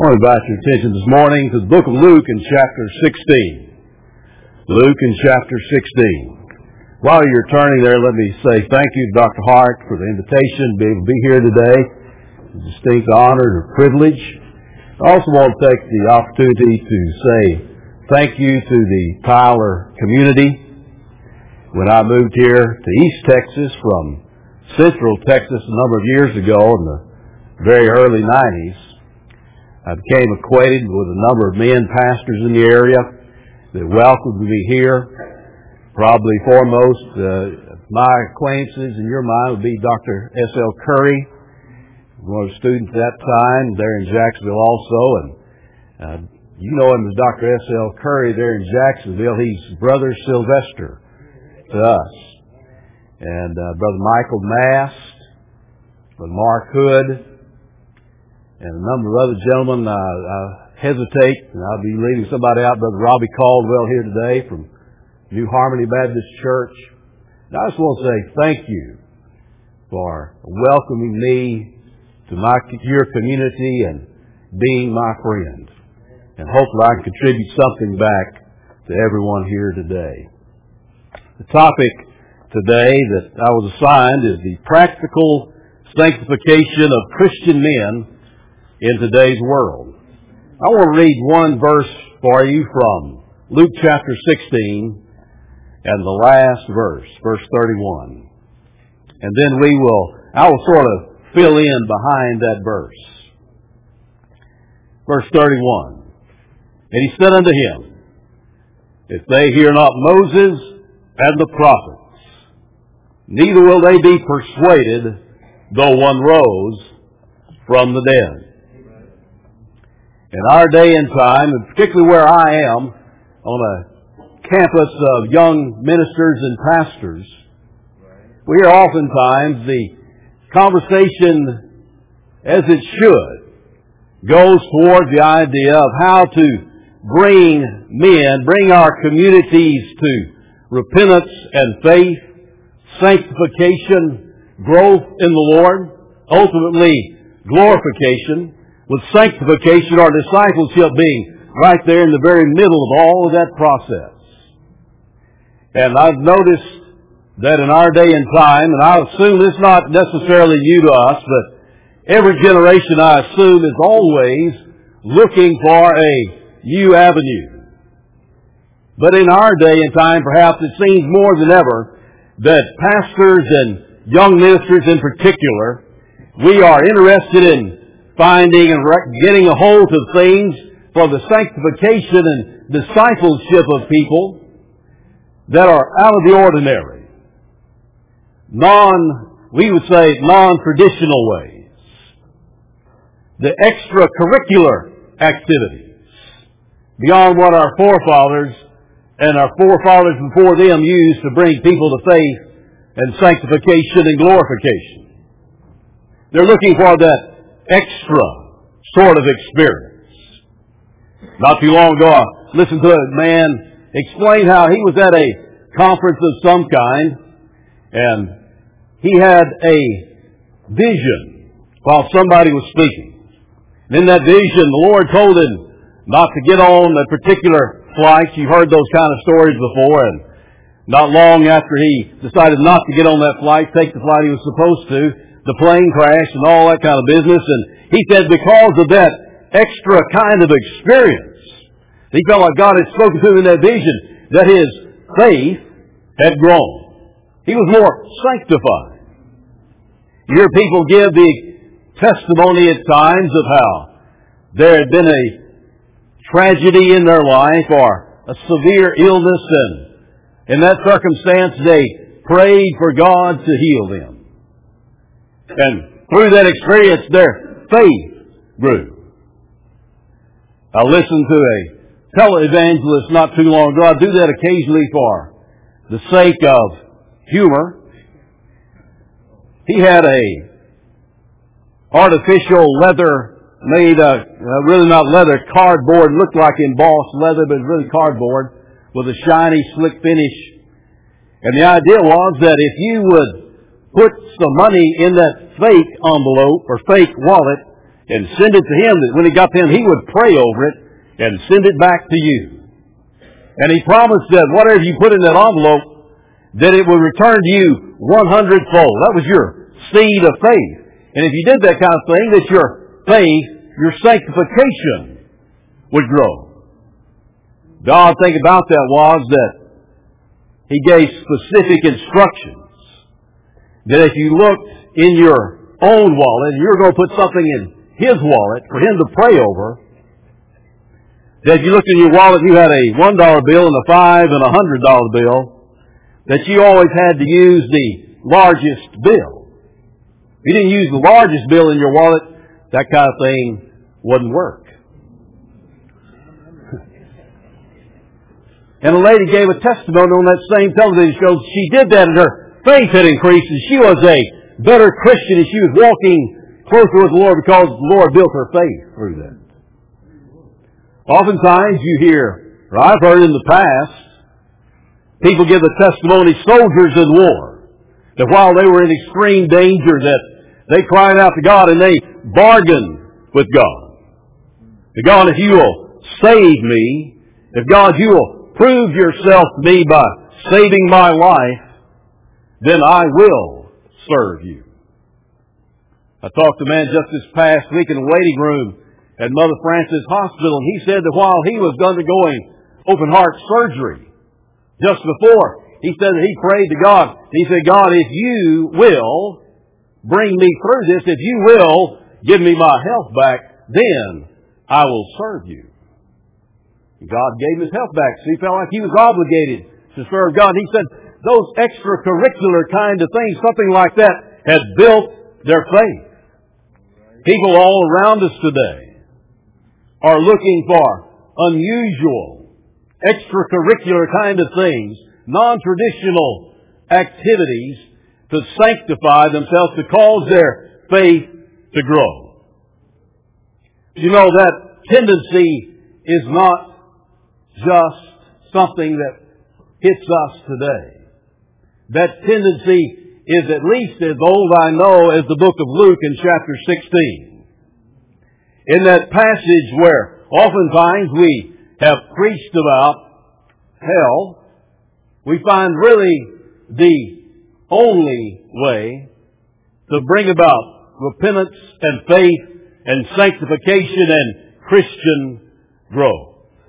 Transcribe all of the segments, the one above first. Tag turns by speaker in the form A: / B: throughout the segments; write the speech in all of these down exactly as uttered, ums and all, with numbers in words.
A: want to invite your attention this morning to the book of Luke in chapter sixteen. Luke in chapter sixteen. While you're turning there, let me say thank you to Doctor Hart for the invitation to be able to be here today. It's a distinct honor and a privilege. I also want to take the opportunity to say thank you to the Tyler community. When I moved here to East Texas from Central Texas a number of years ago in the very early nineties, I became acquainted with a number of men pastors in the area that welcomed me here. Probably foremost, uh, my acquaintances in your mind would be Doctor S L Curry, one of the students at that time there in Jacksonville also. And uh, you know him as Doctor S L Curry there in Jacksonville. He's Brother Sylvester to us. And uh, Brother Michael Mast, Brother Mark Hood, and a number of other gentlemen. Uh, I hesitate, and I'll be leaving somebody out, Brother Robbie Caldwell here today from New Harmony Baptist Church. And I just want to say thank you for welcoming me to my your community and being my friend. And hopefully I can contribute something back to everyone here today. The topic today that I was assigned is the practical sanctification of Christian men in today's world. I want to read one verse for you from Luke chapter sixteen and the last verse, verse thirty-one. And then we will, I will sort of fill in behind that verse. Verse thirty-one. And he said unto him, if they hear not Moses and the prophets, neither will they be persuaded, though one rose from the dead. In our day and time, and particularly where I am, on a campus of young ministers and pastors, we hear oftentimes the conversation, as it should, goes toward the idea of how to bring men, bring our communities to repentance and faith, sanctification, growth in the Lord, ultimately glorification, with sanctification or discipleship being right there in the very middle of all of that process. And I've noticed that in our day and time, and I assume it's not necessarily new to us, but every generation I assume is always looking for a new avenue. But in our day and time, perhaps it seems more than ever that pastors and young ministers in particular, we are interested in finding and getting a hold of things for the sanctification and discipleship of people that are out of the ordinary. Non, we would say non-traditional ways. The extracurricular activities beyond what our forefathers and our forefathers before them used to bring people to faith and sanctification and glorification. They're looking for that extra sort of experience. Not too long ago, I listened to a man explain how he was at a conference of some kind, and he had a vision while somebody was speaking. And in that vision, the Lord told him not to get on a particular flight. You've heard those kind of stories before, and not long after he decided not to get on that flight, take the flight he was supposed to, the plane crashed and all that kind of business. And he said because of that extra kind of experience, he felt like God had spoken to him in that vision, that his faith had grown. He was more sanctified. You hear people give the testimony at times of how there had been a tragedy in their life or a severe illness, and in that circumstance they prayed for God to heal them. And through that experience, their faith grew. I listened to a televangelist not too long ago. I do that occasionally for the sake of humor. He had a artificial leather made, uh, really not leather, cardboard, looked like embossed leather, but really cardboard, with a shiny, slick finish. And the idea was that if you would put some money in that fake envelope or fake wallet and send it to him, that when he got to him, he would pray over it and send it back to you. And he promised that whatever you put in that envelope, that it would return to you one hundredfold. That was your seed of faith. And if you did that kind of thing, that your faith, your sanctification would grow. The odd thing about that was that he gave specific instructions that if you looked in your own wallet and you were going to put something in his wallet for him to pray over, that if you looked in your wallet and you had a one dollar bill and a five and a one hundred dollar bill, that you always had to use the largest bill. If you didn't use the largest bill in your wallet, that kind of thing wouldn't work. And a lady gave a testimony on that same television show. She did that and her faith had increased and she was a better Christian and she was walking closer with the Lord because the Lord built her faith through that. Oftentimes you hear, or I've heard in the past, people give the testimony, soldiers in war, that while they were in extreme danger, that they cried out to God and they bargained with God. That God, if you will save me, if God, you will prove yourself to me by saving my life, then I will serve you. I talked to a man just this past week in the waiting room at Mother Francis Hospital, and he said that while he was undergoing open heart surgery, just before, he said that he prayed to God. He said, God, if you will bring me through this, if you will give me my health back, then I will serve you. God gave him his health back, so he felt like he was obligated to serve God. He said those extracurricular kind of things, something like that, had built their faith. People all around us today are looking for unusual, extracurricular kind of things, non-traditional activities to sanctify themselves, to cause their faith to grow. You know, that tendency is not just something that hits us today. That tendency is at least as old, I know, as the book of Luke in chapter sixteen. In that passage where oftentimes we have preached about hell, we find really the only way to bring about repentance and faith and sanctification and Christian growth.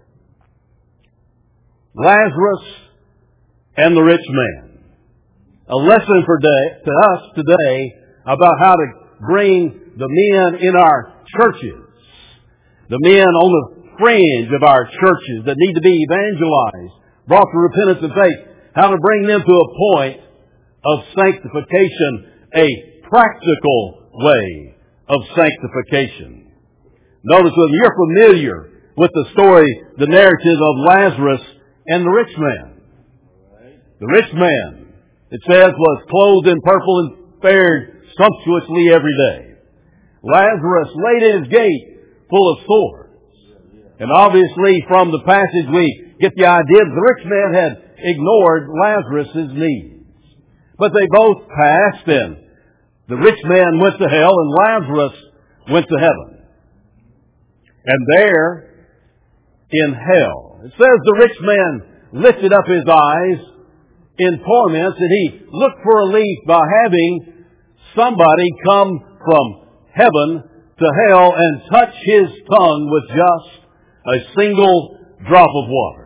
A: Lazarus and the rich man. A lesson for day, to us today about how to bring the men in our churches, the men on the fringe of our churches that need to be evangelized, brought to repentance and faith, how to bring them to a point of sanctification, a practical way of sanctification. Notice that you're familiar with the story, the narrative of Lazarus and the rich man. The rich man, it says, was clothed in purple and fared sumptuously every day. Lazarus laid in his gate full of sores. And obviously from the passage we get the idea that the rich man had ignored Lazarus' needs. But they both passed, and the rich man went to hell and Lazarus went to heaven. And there in hell, it says the rich man lifted up his eyes in torments, and he looked for relief by having somebody come from heaven to hell and touch his tongue with just a single drop of water.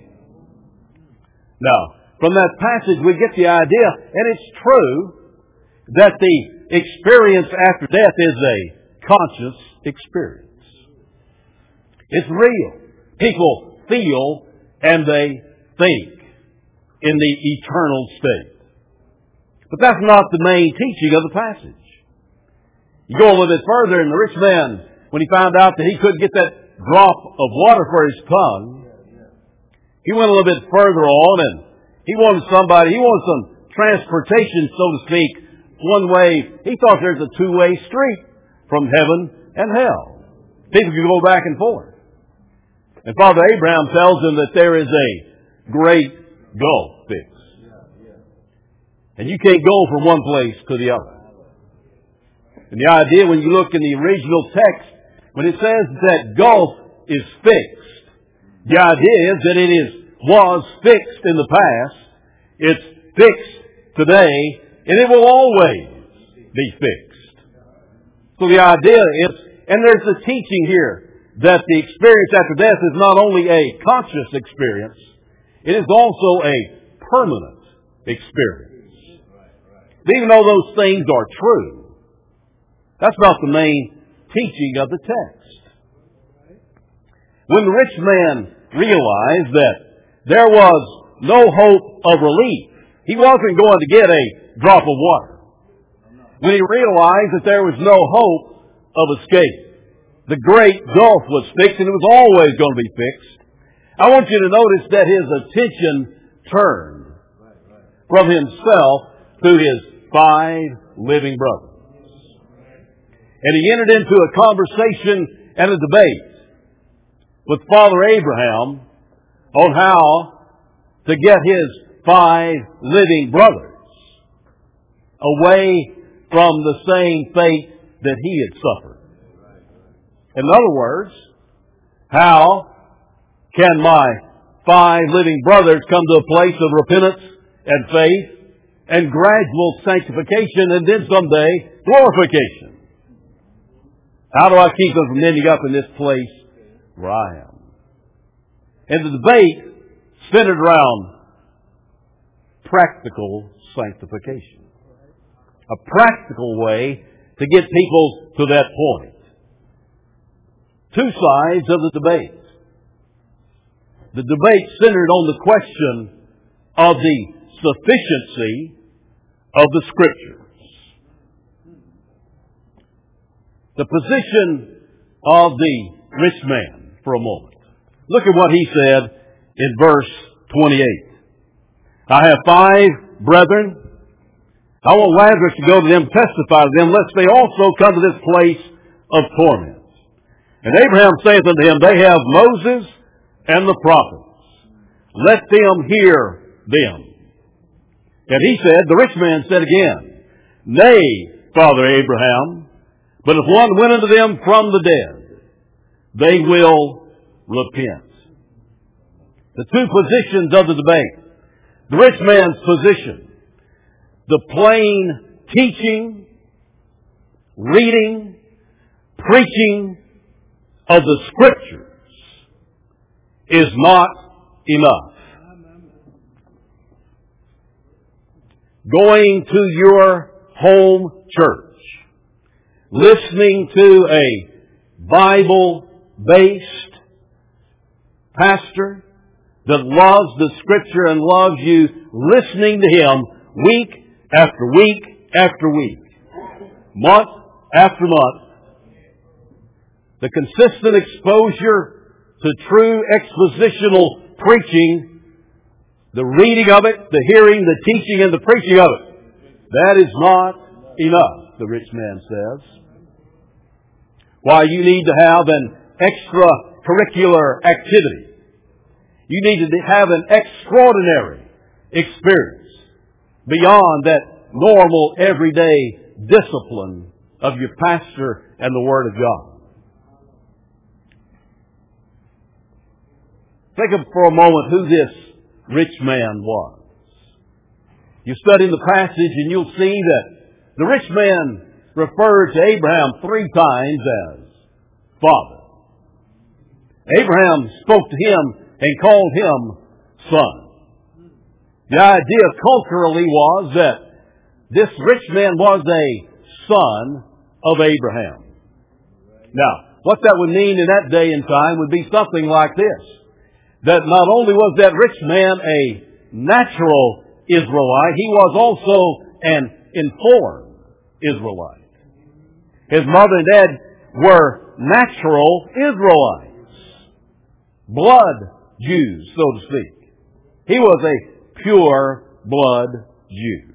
A: Now, from that passage we get the idea, and it's true, that the experience after death is a conscious experience. It's real. People feel and they think in the eternal state. But that's not the main teaching of the passage. You go a little bit further, and the rich man, when he found out that he couldn't get that drop of water for his tongue, he went a little bit further on, and he wanted somebody, he wanted some transportation, so to speak, one way. He thought there's a two-way street from heaven and hell. People can go back and forth. And Father Abraham tells him that there is a great gulf fixed. And you can't go from one place to the other. And the idea, when you look in the original text, when it says that gulf is fixed, the idea is that it is was fixed in the past, it's fixed today, and it will always be fixed. So the idea is, and there's a teaching here, that the experience after death is not only a conscious experience, it is also a permanent experience. Even though those things are true, that's not the main teaching of the text. When the rich man realized that there was no hope of relief, he wasn't going to get a drop of water. When he realized that there was no hope of escape, the great gulf was fixed, and it was always going to be fixed. I want you to notice that his attention turned from himself to his five living brothers. And he entered into a conversation and a debate with Father Abraham on how to get his five living brothers away from the same fate that he had suffered. In other words, how can my five living brothers come to a place of repentance and faith and gradual sanctification and then someday glorification? How do I keep them from ending up in this place where I am? And the debate centered around practical sanctification. A practical way to get people to that point. Two sides of the debate. The debate centered on the question of the sufficiency of the Scriptures. The position of the rich man for a moment. Look at what he said in verse twenty-eight. I have five brethren. I want Lazarus to go to them, testify to them, lest they also come to this place of torment. And Abraham saith unto him, they have Moses and the prophets. Let them hear them. And he said, the rich man said again, Nay, Father Abraham, but if one went unto them from the dead, they will repent. The two positions of the debate. The rich man's position. The plain teaching, reading, preaching of the Scriptures is not enough. Going to your home church, listening to a Bible-based pastor that loves the Scripture and loves you, listening to him week after week after week, month after month, the consistent exposure to true expositional preaching, the reading of it, the hearing, the teaching, and the preaching of it, that is not enough, the rich man says. Why, you need to have an extracurricular activity. You need to have an extraordinary experience beyond that normal, everyday discipline of your pastor and the Word of God. Think of for a moment who this rich man was. You study the passage and you'll see that the rich man referred to Abraham three times as Father. Abraham spoke to him and called him son. The idea culturally was that this rich man was a son of Abraham. Now, what that would mean in that day and time would be something like this. That not only was that rich man a natural Israelite, he was also an informed Israelite. His mother and dad were natural Israelites. Blood Jews, so to speak. He was a pure blood Jew.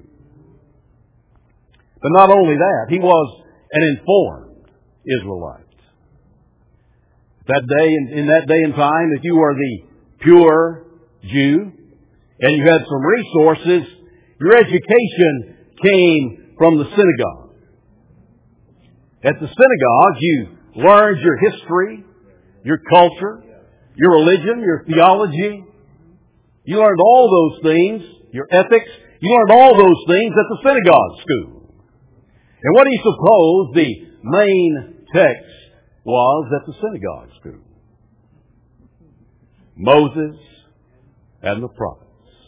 A: But not only that, he was an informed Israelite. That day, in, in that day and time, if you were the pure Jew and you had some resources, your education came from the synagogue. At the synagogue, you learned your history, your culture, your religion, your theology. You learned all those things, your ethics. You learned all those things at the synagogue school. And what do you suppose the main text was at the synagogue school? Moses and the prophets.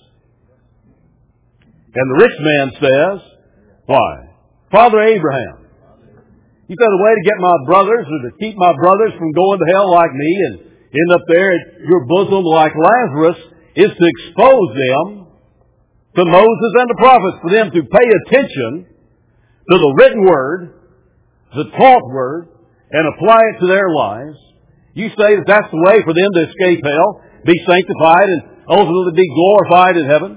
A: And the rich man says, why? Father Abraham. He said, the way to get my brothers or to keep my brothers from going to hell like me and end up there at your bosom like Lazarus is to expose them to Moses and the prophets, for them to pay attention to the written word, the taught word, and apply it to their lives. You say that that's the way for them to escape hell, be sanctified, and ultimately be glorified in heaven.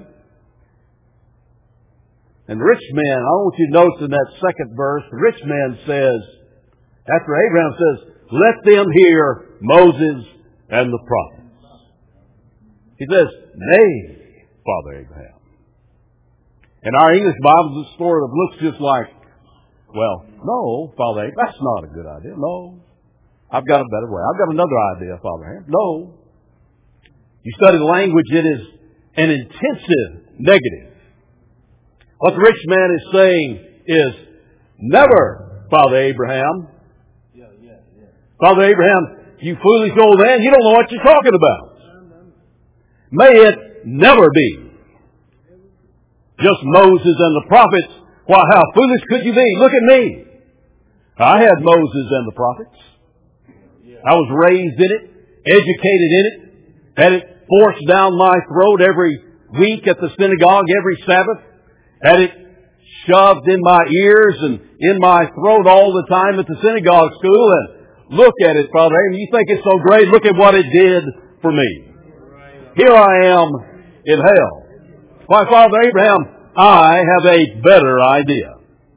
A: And the rich man, I want you to notice in that second verse, the rich man says, after Abraham says, let them hear Moses and the prophets. He says, nay, Father Abraham. And our English Bible just sort of looks just like, well, no, Father Abraham, that's not a good idea. No. I've got a better way. I've got another idea, Father Abraham. No. You study the language, it is an intensive negative. What the rich man is saying is, never, Father Abraham. Yeah, yeah, yeah. Father Abraham, you foolish old man, you don't know what you're talking about. May it never be. Just Moses and the prophets. Why, how foolish could you be? Look at me. I had Moses and the prophets. I was raised in it, educated in it, had it forced down my throat every week at the synagogue, every Sabbath. Had it shoved in my ears and in my throat all the time at the synagogue school. And look at it, Father Abraham. You think it's so great? Look at what it did for me. Here I am in hell. Why, Father Abraham, I have a better idea.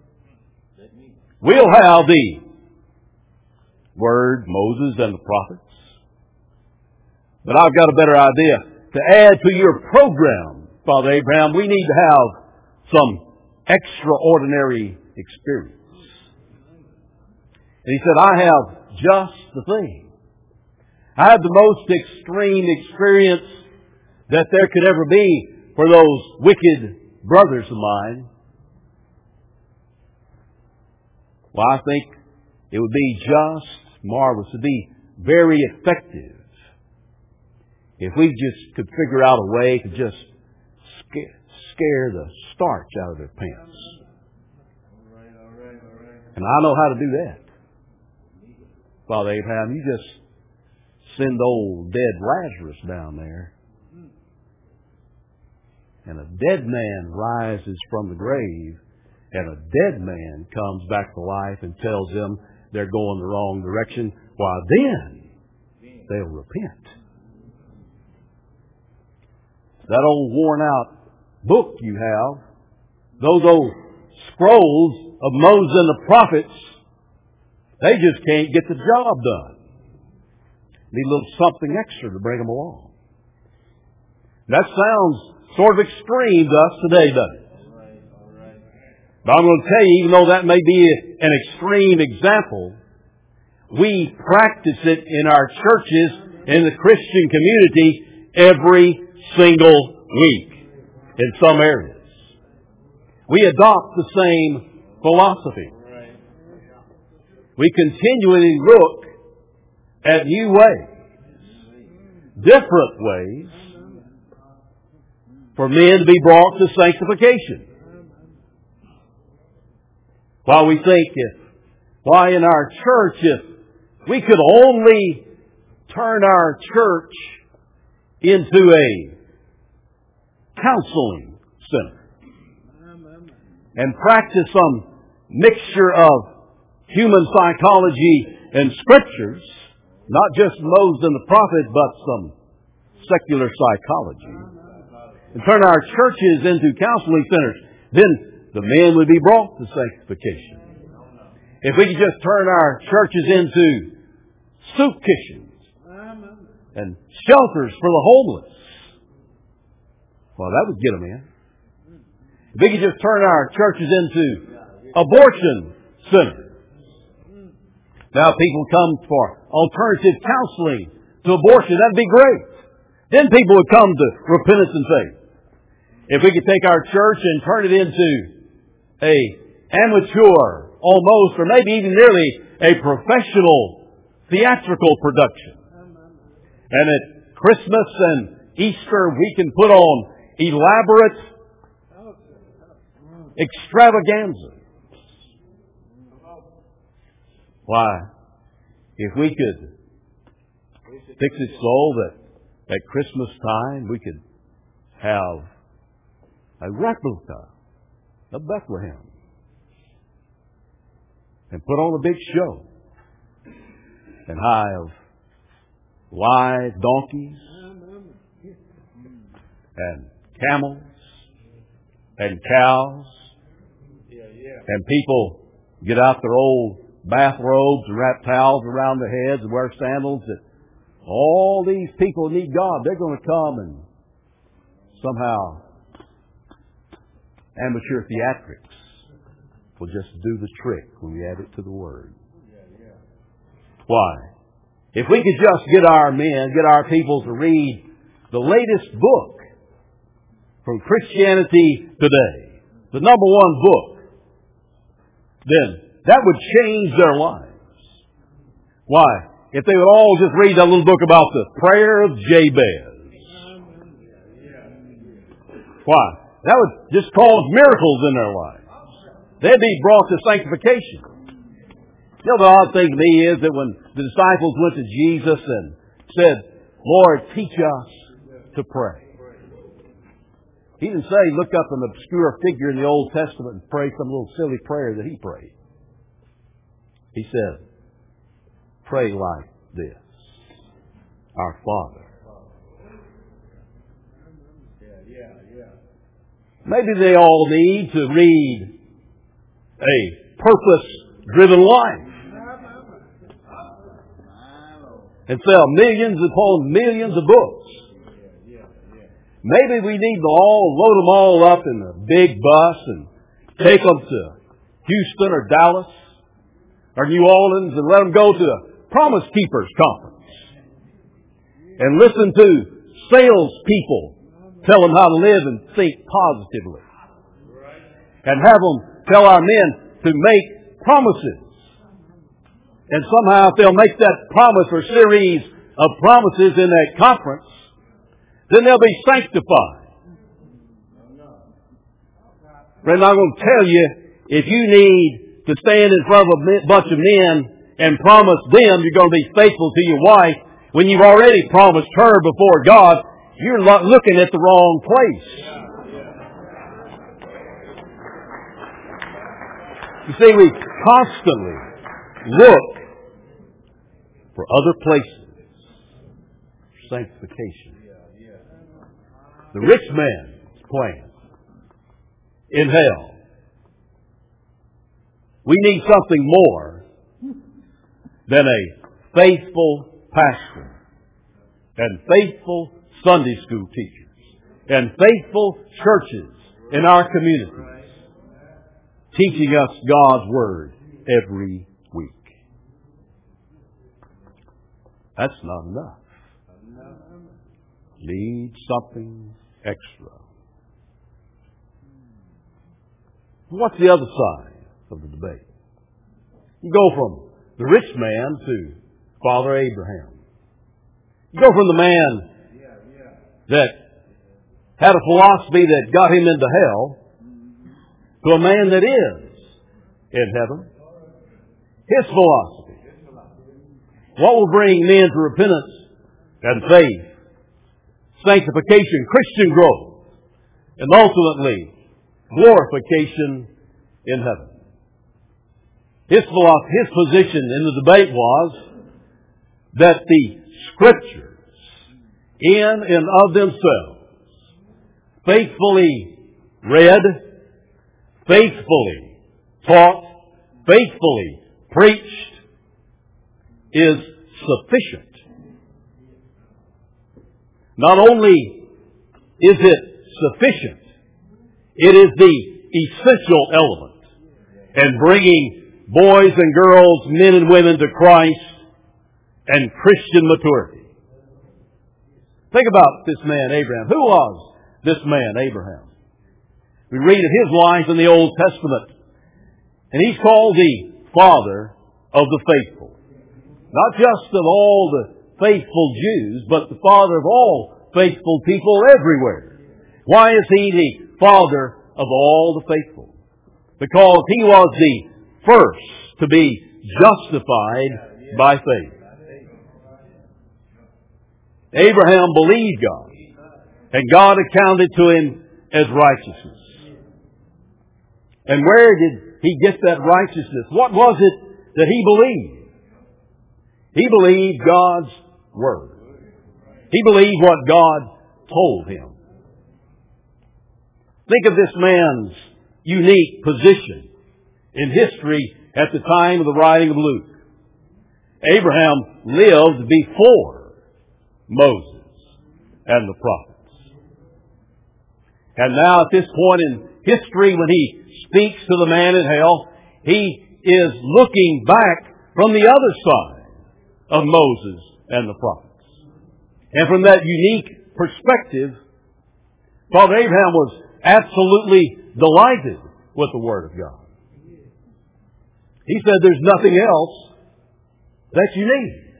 A: We'll have the Word, Moses, and the prophets. But I've got a better idea. To add to your program, Father Abraham, we need to have some extraordinary experience. And he said, I have just the thing. I have the most extreme experience that there could ever be for those wicked brothers of mine. Well, I think it would be just marvelous. It would be very effective if we just could figure out a way to just scare scare the starch out of their pants. All right, all right, all right. And I know how to do that. Father Abraham, you just send old dead Lazarus down there, and a dead man rises from the grave, and a dead man comes back to life and tells them they're going the wrong direction. Why, then they'll repent. That old worn out book you have, those old scrolls of Moses and the prophets, they just can't get the job done. Need a little something extra to bring them along. That sounds sort of extreme to us today, doesn't it? But I'm going to tell you, even though that may be an extreme example, we practice it in our churches, in the Christian community, every single week. In some areas, we adopt the same philosophy. We continually look at new ways, different ways, for men to be brought to sanctification. While we think if, why in our church, if we could only turn our church into a counseling center and practice some mixture of human psychology and scriptures, not just Moses and the prophet, but some secular psychology, and turn our churches into counseling centers, then the men would be brought to sanctification. If we could just turn our churches into soup kitchens and shelters for the homeless, well, that would get them in. If we could just turn our churches into abortion centers, Now people come for alternative counseling to abortion. That'd be great. Then people would come to repentance and faith. If we could take our church and turn it into a amateur, almost, or maybe even nearly a professional theatrical production. And at Christmas and Easter we can put on elaborate extravaganza. Why? If we could fix it so that at Christmas time we could have a replica of Bethlehem and put on a big show and have live donkeys and camels and cows and people get out their old bathrobes and wrap towels around their heads and wear sandals. That all these people need God. They're going to come and somehow amateur theatrics will just do the trick when we add it to the Word. Why? If we could just get our men, get our people to read the latest book from Christianity Today, the number one book, then that would change their lives. Why? If they would all just read that little book about the prayer of Jabez. Why? That would just cause miracles in their lives. They'd be brought to sanctification. You know, the odd thing to me is that when the disciples went to Jesus and said, Lord, teach us to pray. He didn't say, look up an obscure figure in the Old Testament and pray some little silly prayer that he prayed. He said, pray like this. Our Father. Maybe they all need to read a purpose-driven life and sell millions upon millions of books. Maybe we need to all load them all up in a big bus and take them to Houston or Dallas or New Orleans and let them go to a Promise Keepers conference and listen to salespeople tell them how to live and think positively. And have them tell our men to make promises. And somehow if they'll make that promise or series of promises in that conference, then they'll be sanctified. Friend, I'm going to tell you, if you need to stand in front of a bunch of men and promise them you're going to be faithful to your wife when you've already promised her before God, you're looking at the wrong place. You see, we constantly look for other places for sanctification. The rich man's plan in hell. We need something more than a faithful pastor and faithful Sunday school teachers and faithful churches in our communities teaching us God's Word every week. That's not enough. Need something extra. What's the other side of the debate? You go from the rich man to Father Abraham. You go from the man that had a philosophy that got him into hell to a man that is in heaven. His philosophy. What will bring men to repentance and faith, sanctification, Christian growth, and ultimately glorification in heaven. His philosophy, his position in the debate was that the Scriptures, in and of themselves, faithfully read, faithfully taught, faithfully preached, is sufficient. Not only is it sufficient, it is the essential element in bringing boys and girls, men and women to Christ and Christian maturity. Think about this man, Abraham. Who was this man, Abraham? We read of his life in the Old Testament, and he's called the father of the faithful. Not just of all the faithful Jews, but the father of all faithful people everywhere. Why is he the father of all the faithful? Because he was the first to be justified by faith. Abraham believed God, and God accounted to him as righteousness. And where did he get that righteousness? What was it that he believed? He believed God's Word. He believed what God told him. Think of this man's unique position in history at the time of the writing of Luke. Abraham lived before Moses and the prophets. And now at this point in history, when he speaks to the man in hell, he is looking back from the other side of Moses and the prophets. And from that unique perspective, Father Abraham was absolutely delighted with the Word of God. He said, there's nothing else that you need.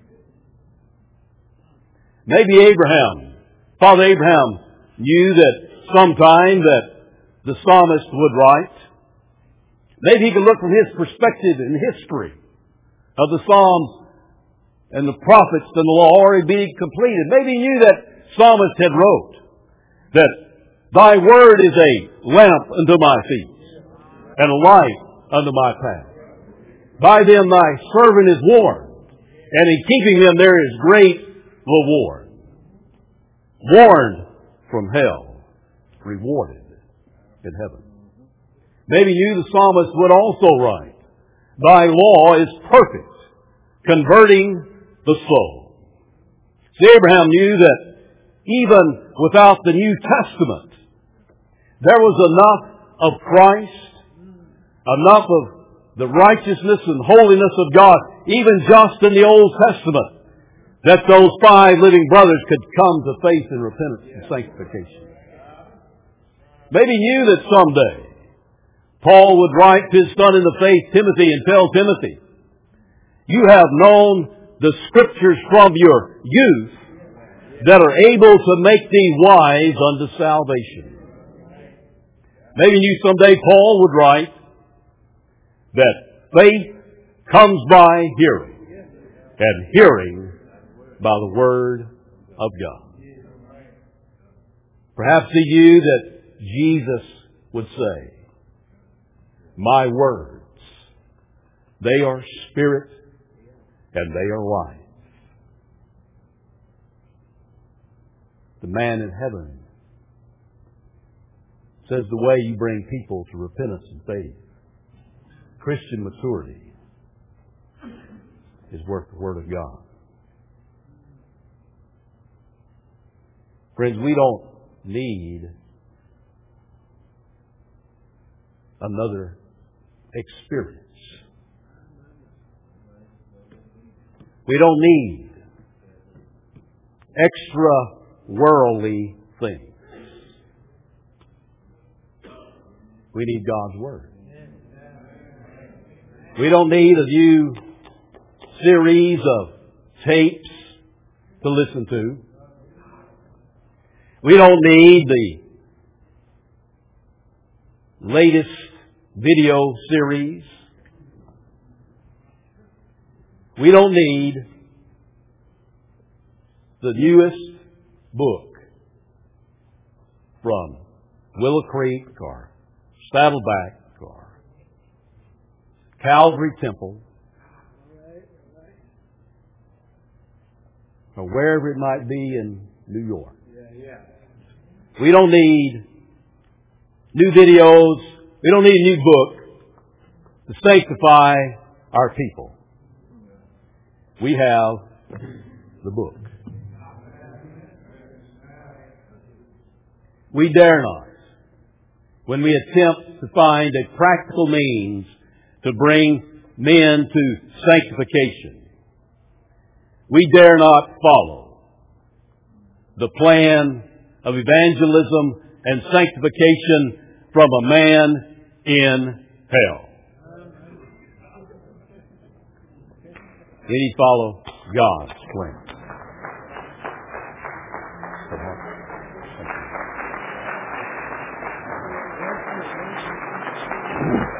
A: Maybe Abraham, Father Abraham, knew that sometime that the psalmist would write. Maybe he could look from his perspective in history of the Psalms and the prophets and the law already being completed. Maybe he knew that psalmist had wrote that Thy Word is a lamp unto my feet and a light unto my path. By them Thy servant is warned, and in keeping them there is great reward. Warned from hell, rewarded in heaven. Maybe you, the psalmist, would also write, Thy law is perfect, converting the soul. See, Abraham knew that even without the New Testament, there was enough of Christ, enough of the righteousness and holiness of God, even just in the Old Testament, that those five living brothers could come to faith and repentance and sanctification. Maybe he knew that someday Paul would write to his son in the faith, Timothy, and tell Timothy, you have known the Scriptures from your youth that are able to make thee wise unto salvation. Maybe he knew someday Paul would write that faith comes by hearing, and hearing by the Word of God. Perhaps he knew that Jesus would say, my words, they are spirit and they are life. The man in heaven says the way you bring people to repentance and faith, Christian maturity, is worth the Word of God. Friends, we don't need another experience. We don't need extra worldly things. We need God's Word. We don't need a new series of tapes to listen to. We don't need the latest video series. We don't need the newest book from Willow Creek or Saddleback or Calvary Temple or wherever it might be in New York. We don't need new videos. We don't need a new book to sanctify our people. We have the book. We dare not, when we attempt to find a practical means to bring men to sanctification. We dare not follow the plan of evangelism and sanctification from a man in hell. Any follow God's plan. Thank you.